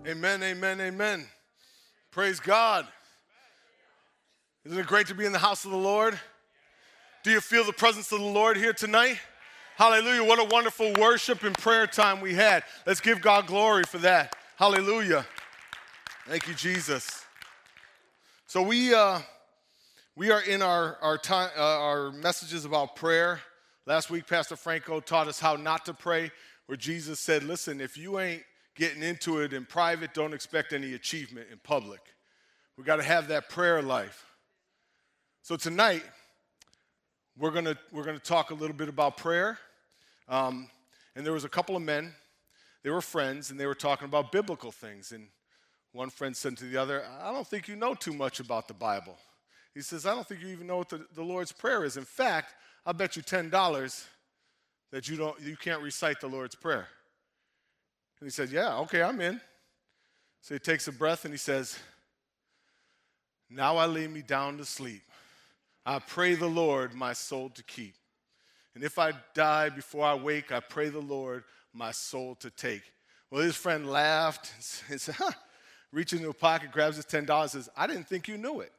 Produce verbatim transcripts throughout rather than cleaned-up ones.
Amen, amen, amen. Praise God. Isn't it great to be in the house of the Lord? Do you feel the presence of the Lord here tonight? Hallelujah. What a wonderful worship and prayer time we had. Let's give God glory for that. Hallelujah. Thank you, Jesus. So we uh, we are in our our time uh, our messages about prayer. Last week, Pastor Franco taught us how not to pray, where Jesus said, listen, if you ain't getting into it in private, don't expect any achievement in public. We got to have that prayer life. So tonight, we're gonna we're gonna talk a little bit about prayer. Um, and there was a couple of men, they were friends, and they were talking about biblical things. And one friend said to the other, I don't think you know too much about the Bible. He says, I don't think you even know what the, the Lord's Prayer is. In fact, I'll bet you ten dollars that you don't you can't recite the Lord's Prayer. And he said, yeah, okay, I'm in. So he takes a breath and he says, now I lay me down to sleep. I pray the Lord my soul to keep. And if I die before I wake, I pray the Lord my soul to take. Well, his friend laughed and said, huh. Reaches into a pocket, grabs his ten dollars and says, I didn't think you knew it.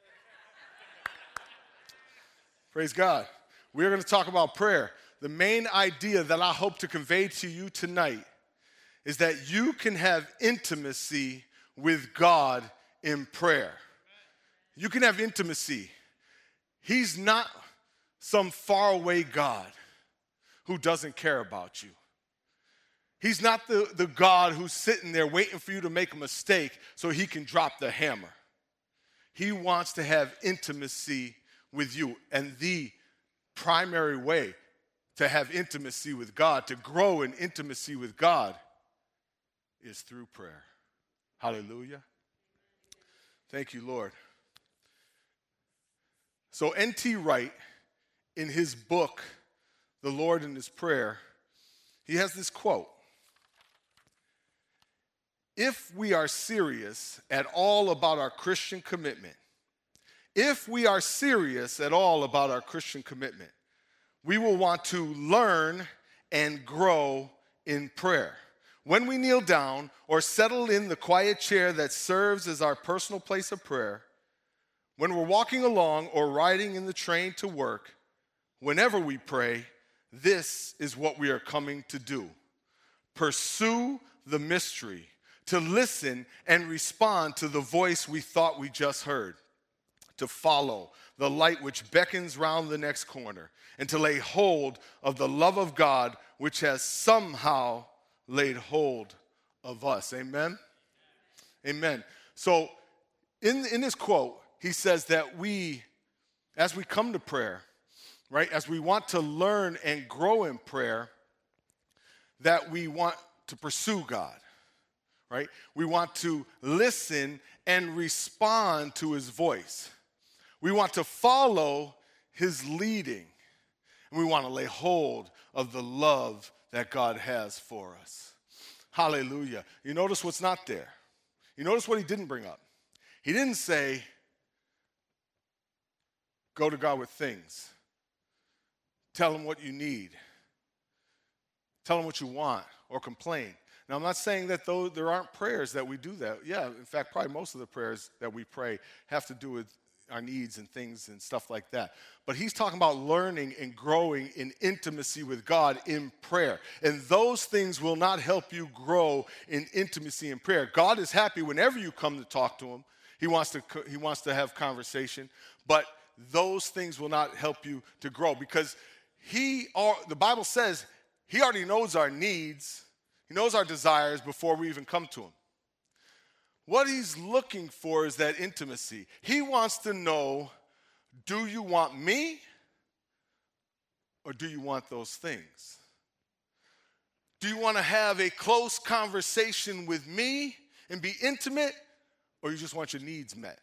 Praise God. We're going to talk about prayer. The main idea that I hope to convey to you tonight is that you can have intimacy with God in prayer. You can have intimacy. He's not some faraway God who doesn't care about you. He's not the, the God who's sitting there waiting for you to make a mistake so he can drop the hammer. He wants to have intimacy with you. And the primary way to have intimacy with God, to grow in intimacy with God, is through prayer. Hallelujah. Thank you, Lord. So N T Wright, in his book, The Lord in His Prayer, he has this quote. If we are serious at all about our Christian commitment, if we are serious at all about our Christian commitment, we will want to learn and grow in prayer. When we kneel down or settle in the quiet chair that serves as our personal place of prayer, when we're walking along or riding in the train to work, whenever we pray, this is what we are coming to do. Pursue the mystery, to listen and respond to the voice we thought we just heard, to follow the light which beckons round the next corner, and to lay hold of the love of God which has somehow laid hold of us. Amen? Amen. So in, in this quote, he says that we, as we come to prayer, right, as we want to learn and grow in prayer, that we want to pursue God, right? We want to listen and respond to his voice. We want to follow his leading. And we want to lay hold of the love that God has for us. Hallelujah. You notice what's not there. You notice what he didn't bring up. He didn't say, go to God with things. Tell him what you need. Tell him what you want or complain. Now, I'm not saying that though there aren't prayers that we do that. Yeah, in fact, probably most of the prayers that we pray have to do with our needs and things and stuff like that. But he's talking about learning and growing in intimacy with God in prayer. And those things will not help you grow in intimacy in prayer. God is happy whenever you come to talk to him. He wants to, he wants to have conversation. But those things will not help you to grow because he, the Bible says, he already knows our needs. He knows our desires before we even come to him. What he's looking for is that intimacy. He wants to know, do you want me or do you want those things? Do you want to have a close conversation with me and be intimate, or you just want your needs met?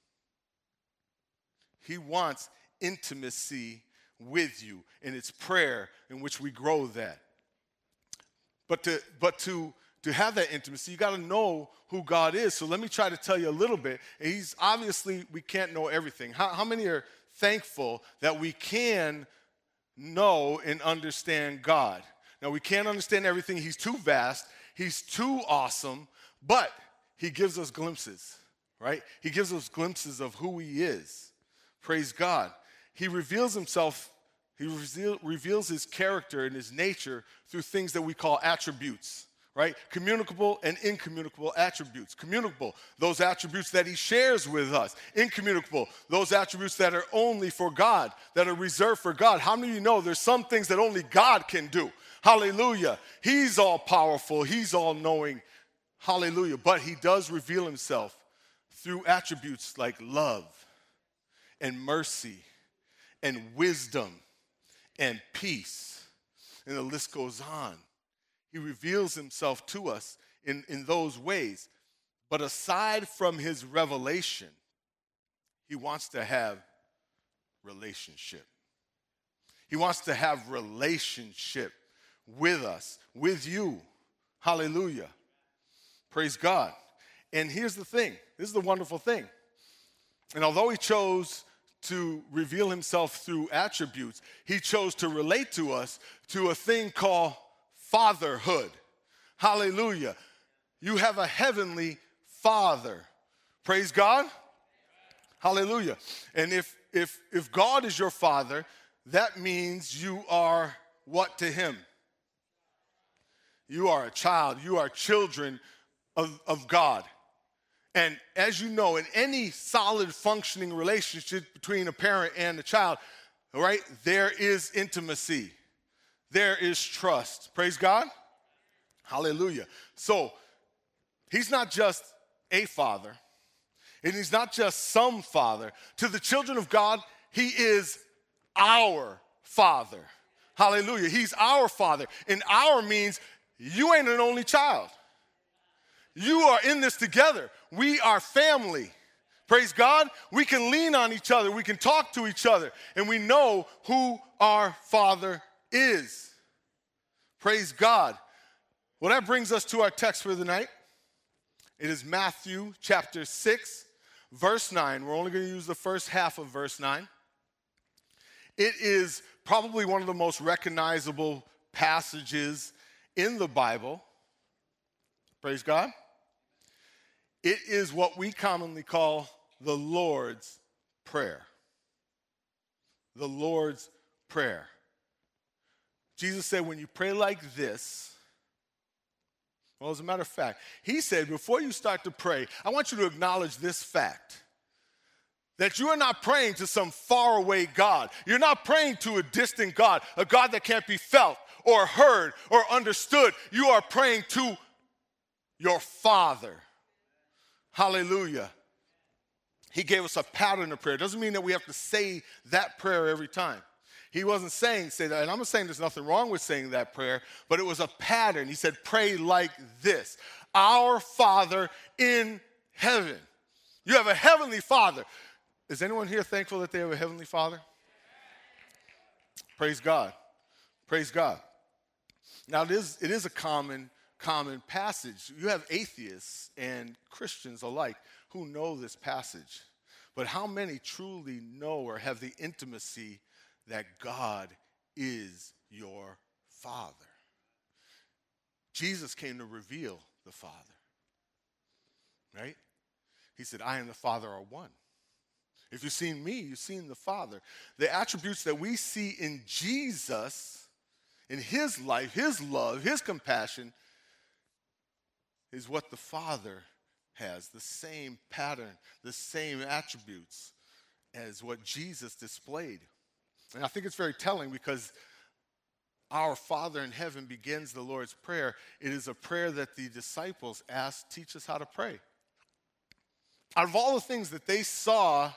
He wants intimacy with you, and it's prayer in which we grow that. But to but to to have that intimacy, you got to know who God is. So let me try to tell you a little bit. He's obviously, we can't know everything. How, how many are thankful that we can know and understand God? Now, we can't understand everything. He's too vast. He's too awesome. But he gives us glimpses, right? He gives us glimpses of who he is. Praise God. He reveals himself, he reveal, reveals his character and his nature through things that we call attributes, right? Communicable and incommunicable attributes. Communicable, those attributes that he shares with us. Incommunicable, those attributes that are only for God, that are reserved for God. How many of you know there's some things that only God can do? Hallelujah. He's all powerful. He's all knowing. Hallelujah. But he does reveal himself through attributes like love and mercy and wisdom and peace. And the list goes on. He reveals himself to us in, in those ways. But aside from his revelation, he wants to have relationship. He wants to have relationship with us, with you. Hallelujah. Praise God. And here's the thing. This is the wonderful thing. And although he chose to reveal himself through attributes, he chose to relate to us to a thing called fatherhood. Hallelujah. You have a heavenly Father. Praise God. Hallelujah. And if if if God is your Father, that means you are what to him? You are a child. You are children of, of God. And as you know, in any solid functioning relationship between a parent and a child, all right, there is intimacy. There is trust. Praise God. Hallelujah. So he's not just a father, and he's not just some father. To the children of God, he is our Father. Hallelujah. He's our Father. And our means you ain't an only child. You are in this together. We are family. Praise God. We can lean on each other. We can talk to each other. And we know who our Father is. Praise God. Well, that brings us to our text for the night. It is Matthew chapter six, verse nine. We're only going to use the first half of verse nine. It is probably one of the most recognizable passages in the Bible. Praise God. It is what we commonly call the Lord's Prayer. The Lord's Prayer. Jesus said, when you pray like this, well, as a matter of fact, he said, before you start to pray, I want you to acknowledge this fact, that you are not praying to some faraway God. You're not praying to a distant God, a God that can't be felt or heard or understood. You are praying to your Father. Hallelujah. He gave us a pattern of prayer. Doesn't mean that we have to say that prayer every time. He wasn't saying, say that, and I'm not saying there's nothing wrong with saying that prayer, but it was a pattern. He said, pray like this. Our Father in heaven. You have a heavenly Father. Is anyone here thankful that they have a heavenly Father? Praise God. Praise God. Now, it is, it is a common, common passage. You have atheists and Christians alike who know this passage. But how many truly know or have the intimacy that God is your Father? Jesus came to reveal the Father, right? He said, I and the Father are one. If you've seen me, you've seen the Father. The attributes that we see in Jesus, in his life, his love, his compassion, is what the Father has, the same pattern, the same attributes as what Jesus displayed. And I think it's very telling because our Father in heaven begins the Lord's Prayer. It is a prayer that the disciples asked, teach us how to pray. Out of all the things that they saw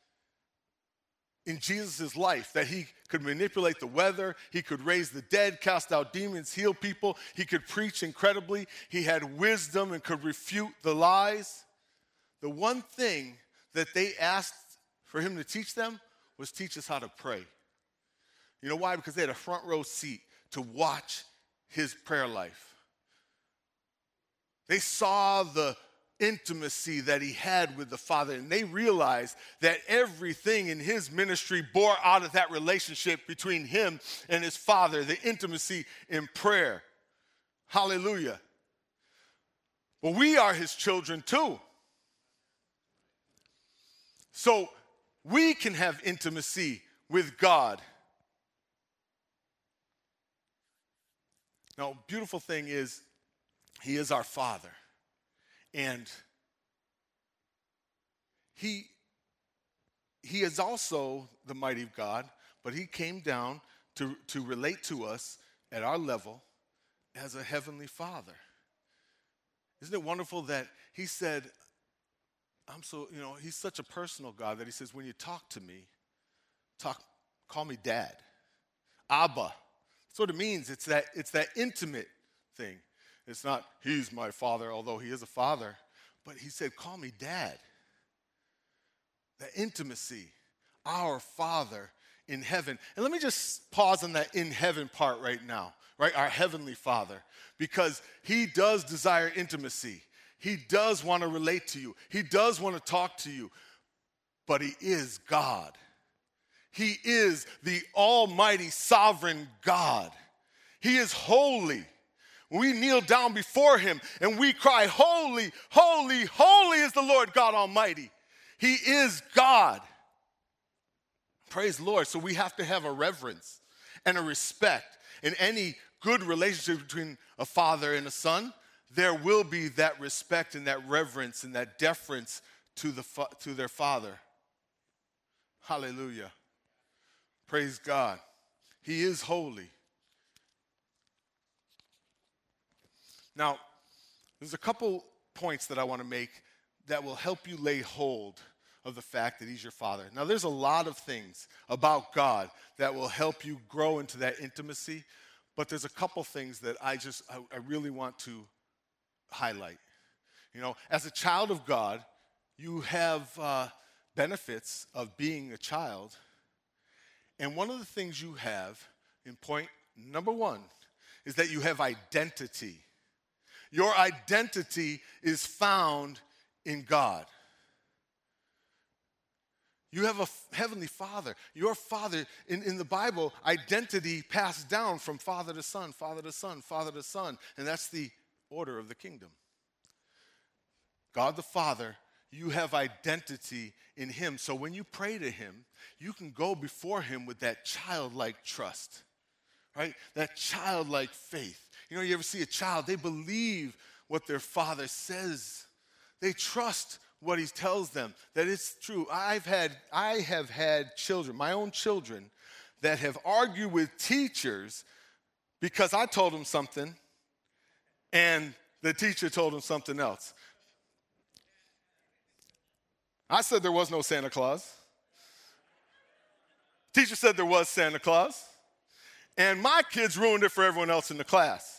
in Jesus' life, that he could manipulate the weather, he could raise the dead, cast out demons, heal people, he could preach incredibly, he had wisdom and could refute the lies. The one thing that they asked for him to teach them was teach us how to pray. You know why? Because they had a front row seat to watch his prayer life. They saw the intimacy that he had with the Father, and they realized that everything in his ministry bore out of that relationship between him and his Father, the intimacy in prayer. Hallelujah. But we are his children too. So we can have intimacy with God. Now, beautiful thing is, he is our Father. And he, he is also the mighty God, but he came down to, to relate to us at our level as a heavenly Father. Isn't it wonderful that he said, I'm so, you know, he's such a personal God that he says, when you talk to me, talk, call me Dad. Abba. That's what it means. It's that, it's that intimate thing. It's not, he's my father, although he is a father. But he said, call me Dad. That intimacy. Our Father in heaven. And let me just pause on that in heaven part right now. Right? Our heavenly Father. Because he does desire intimacy. He does want to relate to you. He does want to talk to you. But he is God. He is the almighty sovereign God. He is holy. We kneel down before him and we cry, holy, holy, holy is the Lord God Almighty. He is God. Praise the Lord. So we have to have a reverence and a respect. In any good relationship between a father and a son, there will be that respect and that reverence and that deference to the to their father. Hallelujah. Praise God. He is holy. Now, there's a couple points that I want to make that will help you lay hold of the fact that he's your father. Now, there's a lot of things about God that will help you grow into that intimacy, but there's a couple things that I just, I, I really want to highlight. You know, as a child of God, you have uh, benefits of being a child. And one of the things you have, in point number one, is that you have identity. Your identity is found in God. You have a f- heavenly Father. Your Father, in, in the Bible, identity passed down from father to son, father to son, father to son. And that's the order of the kingdom. God the Father, you have identity in him. So when you pray to him, you can go before him with that childlike trust, right? That childlike faith. You know, you ever see a child, they believe what their father says. They trust what he tells them, that it's true. I've had, I have had children, my own children, that have argued with teachers because I told them something and the teacher told them something else. I said there was no Santa Claus. Teacher said there was Santa Claus. And my kids ruined it for everyone else in the class.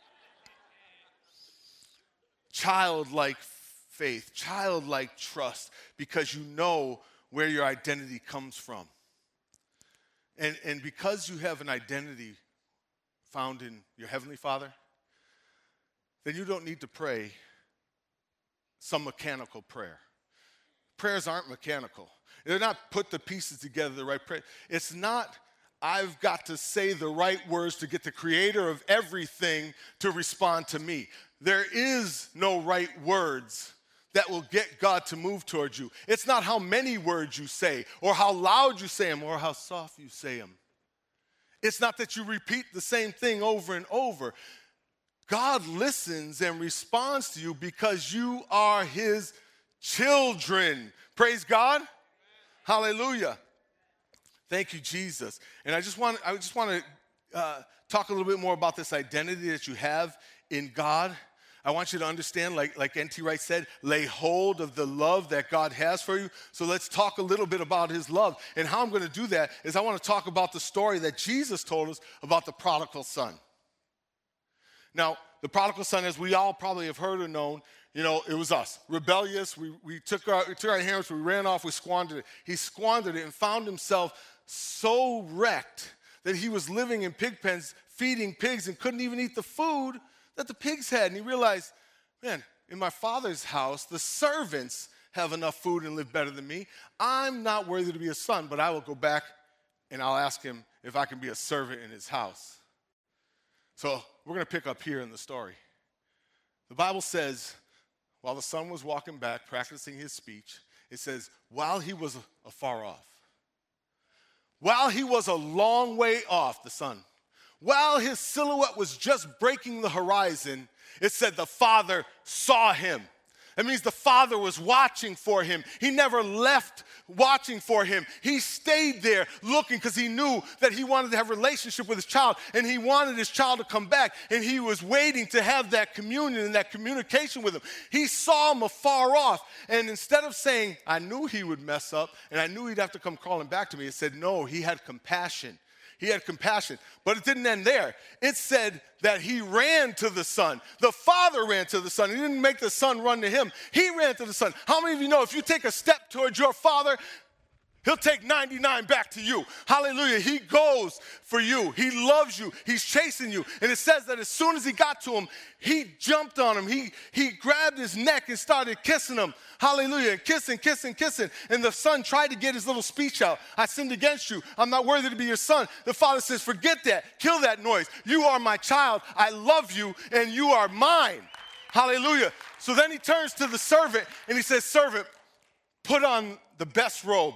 Childlike faith, childlike trust, because you know where your identity comes from. And, and because you have an identity found in your Heavenly Father, then you don't need to pray some mechanical prayer. Prayers aren't mechanical. They're not put the pieces together the right prayer. It's not, I've got to say the right words to get the creator of everything to respond to me. There is no right words that will get God to move towards you. It's not how many words you say or how loud you say them or how soft you say them. It's not that you repeat the same thing over and over. God listens and responds to you because you are his children. Praise God. Hallelujah. Thank you, Jesus. And I just want, I just want to uh, talk a little bit more about this identity that you have in God. I want you to understand, like, like N T Wright said, lay hold of the love that God has for you. So let's talk a little bit about his love. And how I'm going to do that is I want to talk about the story that Jesus told us about the prodigal son. Now, the prodigal son, as we all probably have heard or known, you know, it was us, rebellious. We, we, took our, we took our inheritance, we ran off, we squandered it. He squandered it and found himself so wrecked that he was living in pig pens, feeding pigs, and couldn't even eat the food that the pigs had. And he realized, man, in my father's house, the servants have enough food and live better than me. I'm not worthy to be a son, but I will go back and I'll ask him if I can be a servant in his house. So we're going to pick up here in the story. The Bible says while the son was walking back, practicing his speech, it says, while he was afar off, while he was a long way off, the son, while his silhouette was just breaking the horizon, it said the father saw him. That means the father was watching for him. He never left watching for him. He stayed there looking because he knew that he wanted to have a relationship with his child, and he wanted his child to come back, and he was waiting to have that communion and that communication with him. He saw him afar off, and instead of saying, I knew he would mess up, and I knew he'd have to come crawling back to me, it said, no, he had compassion. He had compassion. But it didn't end there. It said that he ran to the son. The father ran to the son. He didn't make the son run to him. He ran to the son. How many of you know if you take a step towards your father, he'll take ninety-nine back to you? Hallelujah. He goes for you. He loves you. He's chasing you. And it says that as soon as he got to him, he jumped on him. He, he grabbed his neck and started kissing him. Hallelujah. And kissing, kissing, kissing. And the son tried to get his little speech out. I sinned against you. I'm not worthy to be your son. The father says, forget that. Kill that noise. You are my child. I love you, and you are mine. Hallelujah. So then he turns to the servant, and he says, servant, put on the best robe.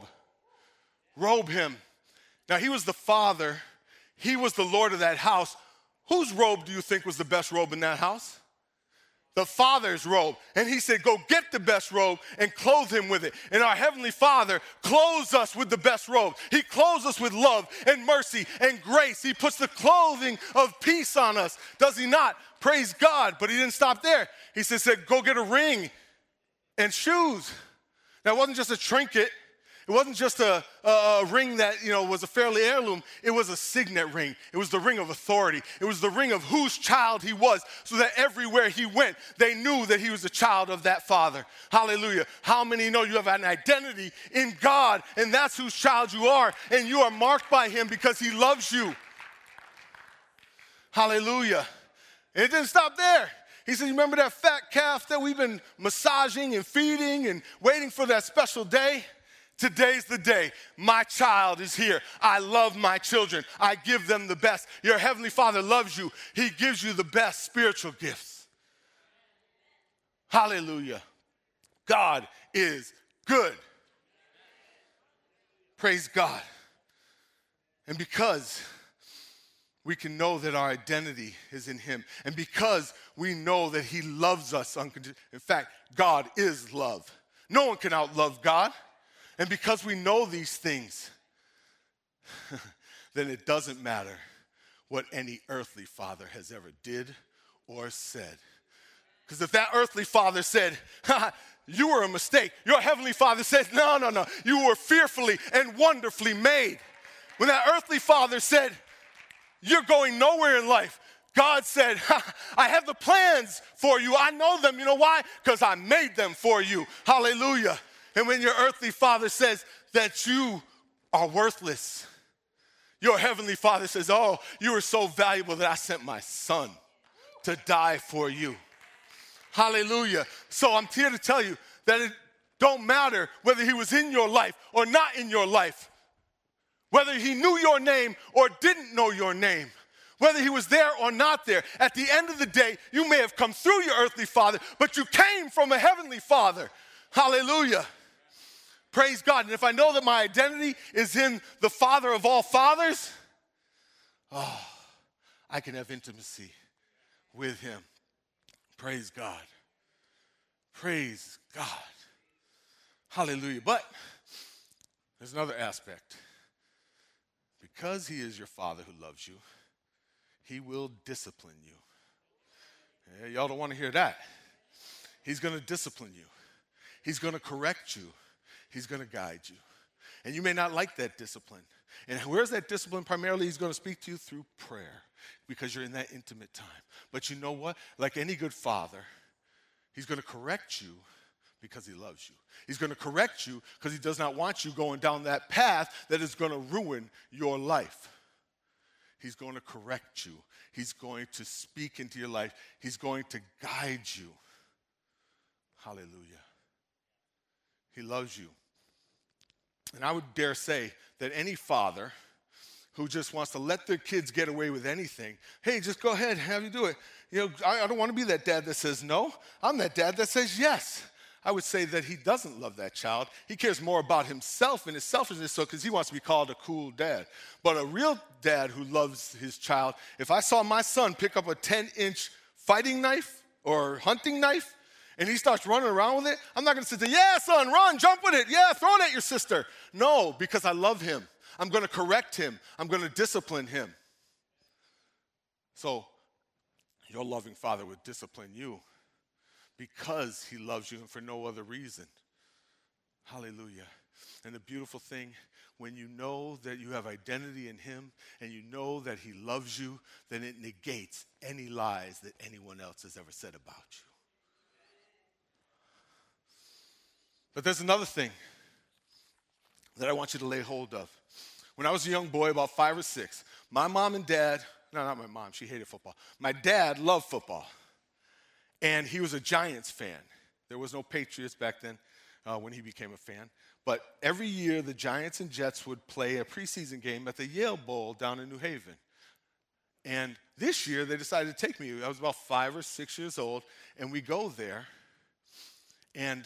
Robe him. Now, he was the father. He was the Lord of that house. Whose robe do you think was the best robe in that house? The father's robe. And he said, go get the best robe and clothe him with it. And our heavenly Father clothes us with the best robe. He clothes us with love and mercy and grace. He puts the clothing of peace on us. Does he not? Praise God. But he didn't stop there. He said, said go get a ring and shoes. Now, it wasn't just a trinket. It wasn't just a, a, a ring that, you know, was a fairly heirloom. It was a signet ring. It was the ring of authority. It was the ring of whose child he was, so that everywhere he went, they knew that he was a child of that father. Hallelujah. How many know you have an identity in God, and that's whose child you are, and you are marked by him because he loves you. Hallelujah. And it didn't stop there. He said, you remember that fat calf that we've been massaging and feeding and waiting for that special day? Today's the day. My child is here. I love my children. I give them the best. Your heavenly Father loves you. He gives you the best spiritual gifts. Hallelujah. God is good. Praise God. And because we can know that our identity is in him, and because we know that he loves us unconditionally. In fact, God is love. No one can outlove God. And because we know these things, then it doesn't matter what any earthly father has ever did or said. Because if that earthly father said, you were a mistake, your heavenly Father said, no, no, no, you were fearfully and wonderfully made. When that earthly father said, you're going nowhere in life, God said, I have the plans for you. I know them. You know why? Because I made them for you. Hallelujah. And when your earthly father says that you are worthless, your heavenly Father says, oh, you are so valuable that I sent my son to die for you. Hallelujah. So I'm here to tell you that it don't matter whether he was in your life or not in your life, whether he knew your name or didn't know your name, whether he was there or not there. At the end of the day, you may have come through your earthly father, but you came from a heavenly Father. Hallelujah. Praise God. And if I know that my identity is in the Father of all fathers, oh, I can have intimacy with him. Praise God. Praise God. Hallelujah. But there's another aspect. Because he is your Father who loves you, he will discipline you. Yeah, y'all don't want to hear that. He's going to discipline you. He's going to correct you. He's going to guide you. And you may not like that discipline. And where's that discipline? Primarily, he's going to speak to you through prayer because you're in that intimate time. But you know what? Like any good father, he's going to correct you because he loves you. He's going to correct you because he does not want you going down that path that is going to ruin your life. He's going to correct you. He's going to speak into your life. He's going to guide you. Hallelujah. He loves you. And I would dare say that any father who just wants to let their kids get away with anything. Hey, just go ahead, have you do it. You know, I, I don't want to be that dad that says no. I'm that dad that says yes. I would say that he doesn't love that child. He cares more about himself and his selfishness, so because he wants to be called a cool dad. But a real dad who loves his child, if I saw my son pick up a ten-inch fighting knife or hunting knife, and he starts running around with it, I'm not going to sit there, yeah, son, run, jump with it. Yeah, throw it at your sister. No, because I love him. I'm going to correct him. I'm going to discipline him. So your loving father would discipline you because he loves you and for no other reason. Hallelujah. And the beautiful thing, when you know that you have identity in him and you know that he loves you, then it negates any lies that anyone else has ever said about you. But there's another thing that I want you to lay hold of. When I was a young boy, about five or six, my mom and dad, no, not my mom, she hated football. My dad loved football, and he was a Giants fan. There was no Patriots back then uh, when he became a fan. But every year, the Giants and Jets would play a preseason game at the Yale Bowl down in New Haven. And this year, they decided to take me. I was about five or six years old, and we go there, and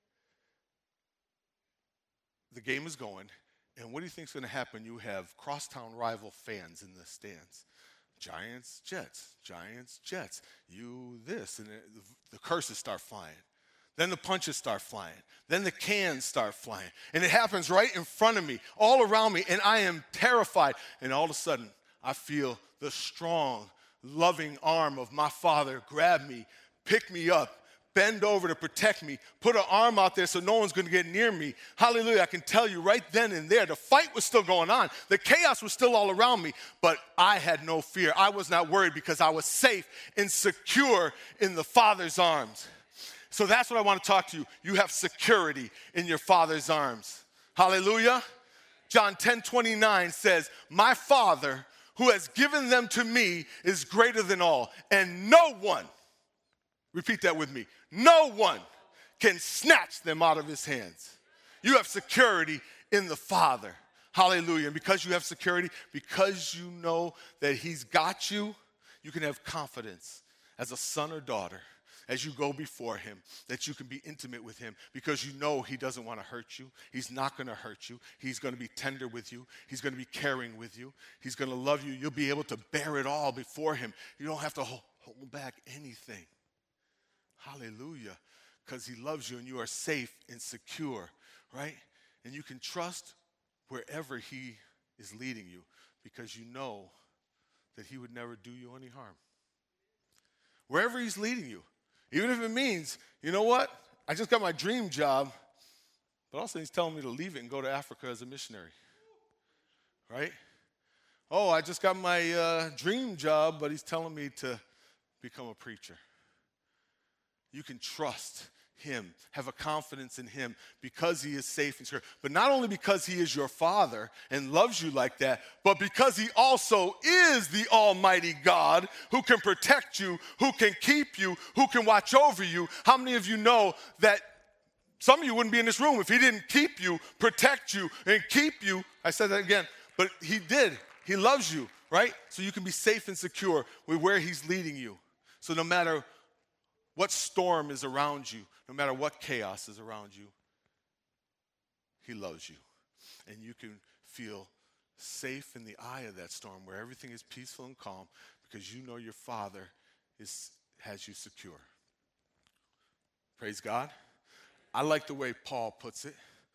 the game is going, and what do you think is going to happen? You have crosstown rival fans in the stands. Giants, Jets, Giants, Jets. You this, and the, the curses start flying. Then the punches start flying. Then the cans start flying. And it happens right in front of me, all around me, and I am terrified. And all of a sudden, I feel the strong, loving arm of my father grab me, pick me up, bend over to protect me, put an arm out there so no one's going to get near me. Hallelujah. I can tell you right then and there, the fight was still going on. The chaos was still all around me, but I had no fear. I was not worried because I was safe and secure in the Father's arms. So that's what I want to talk to you. You have security in your Father's arms. Hallelujah. John ten twenty-nine says, my Father who has given them to me is greater than all, and no one, repeat that with me, no one can snatch them out of his hands. You have security in the Father. Hallelujah. And because you have security, because you know that he's got you, you can have confidence as a son or daughter as you go before him, that you can be intimate with him because you know he doesn't want to hurt you. He's not going to hurt you. He's going to be tender with you. He's going to be caring with you. He's going to love you. You'll be able to bear it all before him. You don't have to hold, hold back anything. Hallelujah. Because he loves you and you are safe and secure, right? And you can trust wherever he is leading you because you know that he would never do you any harm. Wherever he's leading you, even if it means, you know what? I just got my dream job, but also he's telling me to leave it and go to Africa as a missionary, right? Oh, I just got my uh, dream job, but he's telling me to become a preacher. You can trust him, have a confidence in him because he is safe and secure. But not only because he is your father and loves you like that, but because he also is the almighty God who can protect you, who can keep you, who can watch over you. How many of you know that some of you wouldn't be in this room if he didn't keep you, protect you, and keep you? I said that again, but he did. He loves you, right? So you can be safe and secure with where he's leading you. So no matter what storm is around you, no matter what chaos is around you, he loves you. And you can feel safe in the eye of that storm where everything is peaceful and calm because you know your Father is, has you secure. Praise God. I like the way Paul puts it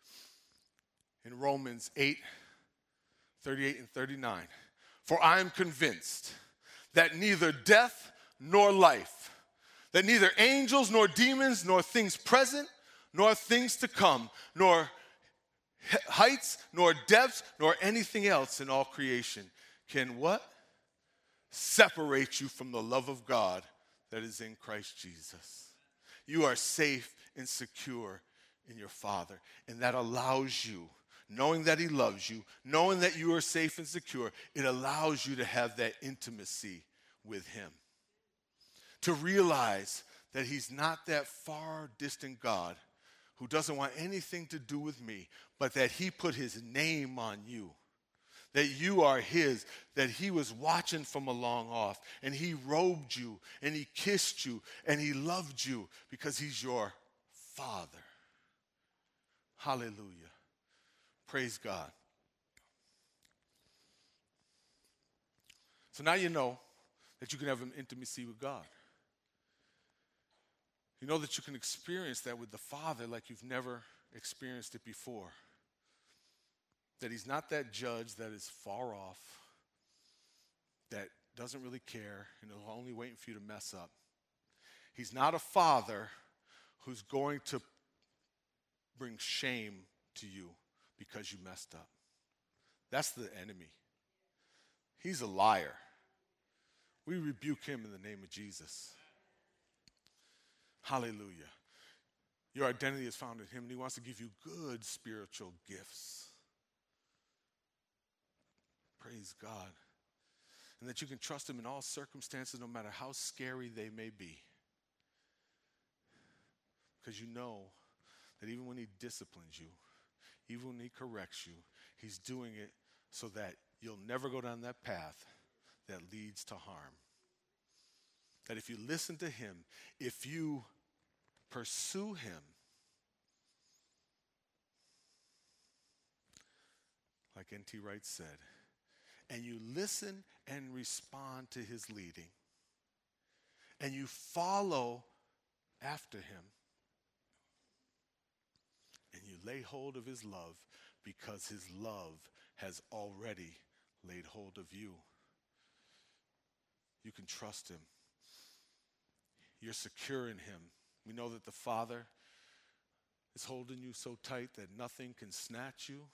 in Romans eight, thirty-eight and thirty-nine. For I am convinced that neither death nor life, that neither angels nor demons nor things present nor things to come, nor heights nor depths nor anything else in all creation can what? Separate you from the love of God that is in Christ Jesus. You are safe and secure in your Father, and that allows you, knowing that he loves you, knowing that you are safe and secure, it allows you to have that intimacy with him. To realize that he's not that far distant God who doesn't want anything to do with me, but that he put his name on you, that you are his, that he was watching from a long off, and he robed you, and he kissed you, and he loved you because he's your Father. Hallelujah. Praise God. So now you know that you can have an intimacy with God. You know that you can experience that with the Father like you've never experienced it before. That he's not that judge that is far off, that doesn't really care, and is only waiting for you to mess up. He's not a father who's going to bring shame to you because you messed up. That's the enemy. He's a liar. We rebuke him in the name of Jesus. Hallelujah. Your identity is found in him, and he wants to give you good spiritual gifts. Praise God. And that you can trust him in all circumstances, no matter how scary they may be. Because you know that even when he disciplines you, even when he corrects you, he's doing it so that you'll never go down that path that leads to harm. That if you listen to him, if you pursue him, like N T Wright said, and you listen and respond to his leading, and you follow after him, and you lay hold of his love because his love has already laid hold of you, you can trust him. You're secure in him. We know that the Father is holding you so tight that nothing can snatch you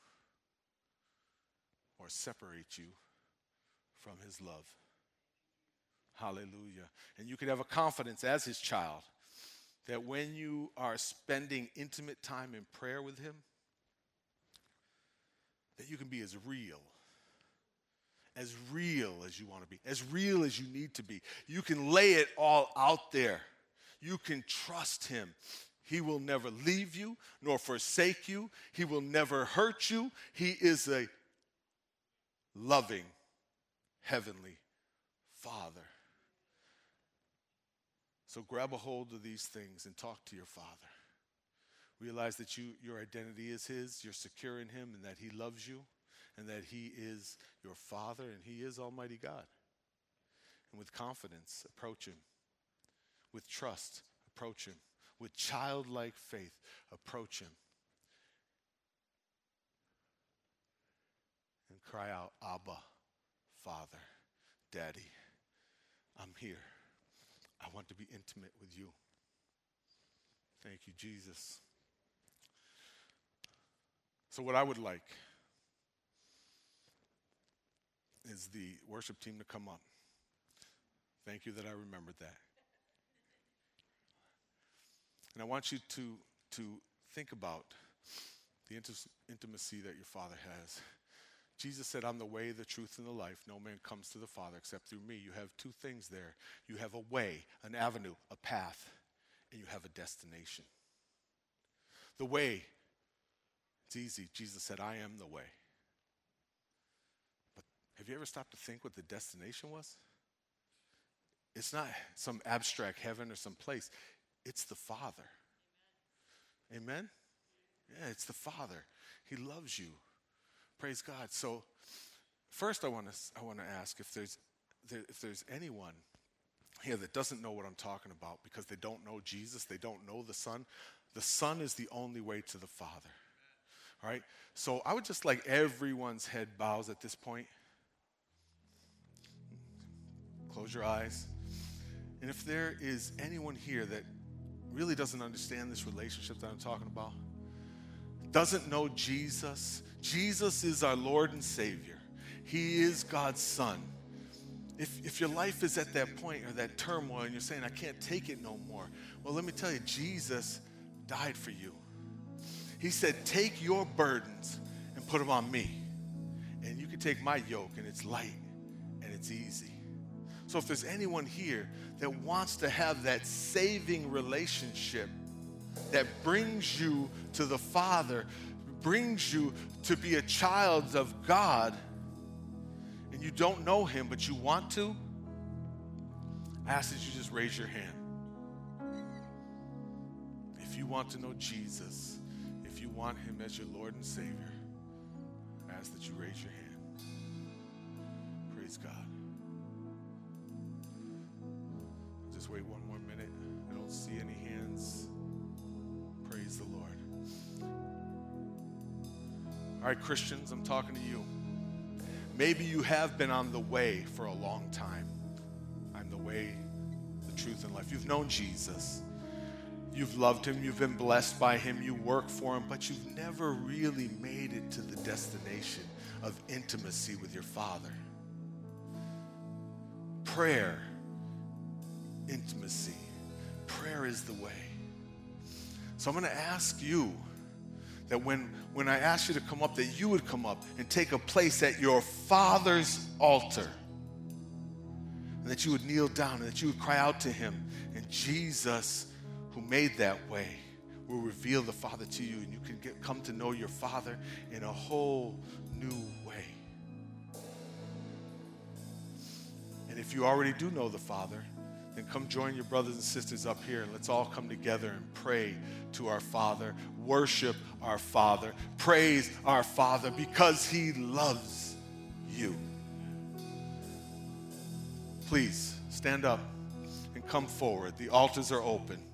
or separate you from his love. Hallelujah. And you can have a confidence as his child that when you are spending intimate time in prayer with him, that you can be as real, as real as you want to be, as real as you need to be. You can lay it all out there. You can trust him. He will never leave you nor forsake you. He will never hurt you. He is a loving, heavenly Father. So grab a hold of these things and talk to your Father. Realize that you, your identity is his, you're secure in him, and that he loves you, and that he is your Father, and he is Almighty God. And with confidence, approach him. With trust, approach him. With childlike faith, approach him. And cry out, Abba, Father, Daddy, I'm here. I want to be intimate with you. Thank you, Jesus. So what I would like is the worship team to come up. Thank you that I remembered that. And I want you to, to think about the inti- intimacy that your Father has. Jesus said, I'm the way, the truth, and the life. No man comes to the Father except through me. You have two things there. You have a way, an avenue, a path, and you have a destination. The way, it's easy. Jesus said, I am the way. But have you ever stopped to think what the destination was? It's not some abstract heaven or some place. It's the Father. Amen? Amen? Yeah, it's the Father. He loves you. Praise God. So first I want to I want to ask if there's there, if there's anyone here that doesn't know what I'm talking about because they don't know Jesus, they don't know the Son. The Son is the only way to the Father. All right? So I would just like everyone's head bows at this point. Close your eyes. And if there is anyone here that really doesn't understand this relationship that I'm talking about, doesn't know Jesus, Jesus is our Lord and Savior. He is God's Son. If, if your life is at that point or that turmoil and you're saying, I can't take it no more, well, let me tell you, Jesus died for you. He said, take your burdens and put them on me. And you can take my yoke, and it's light and it's easy. So if there's anyone here that wants to have that saving relationship that brings you to the Father, brings you to be a child of God, and you don't know him, but you want to, I ask that you just raise your hand. If you want to know Jesus, if you want him as your Lord and Savior, I ask that you raise your hand. Praise God. Just wait one more minute. I don't see any hands. Praise the Lord. All right, Christians, I'm talking to you. Maybe you have been on the way for a long time. I'm the way, the truth, and life. You've known Jesus. You've loved him. You've been blessed by him. You work for him, but you've never really made it to the destination of intimacy with your Father. Prayer, intimacy. Prayer is the way. So I'm going to ask you that when, when I ask you to come up, that you would come up and take a place at your Father's altar. And that you would kneel down and that you would cry out to him. And Jesus, who made that way, will reveal the Father to you. And you can get, come to know your Father in a whole new way. And if you already do know the Father, then come join your brothers and sisters up here, and let's all come together and pray to our Father, worship our Father, praise our Father, because he loves you. Please stand up and come forward. The altars are open.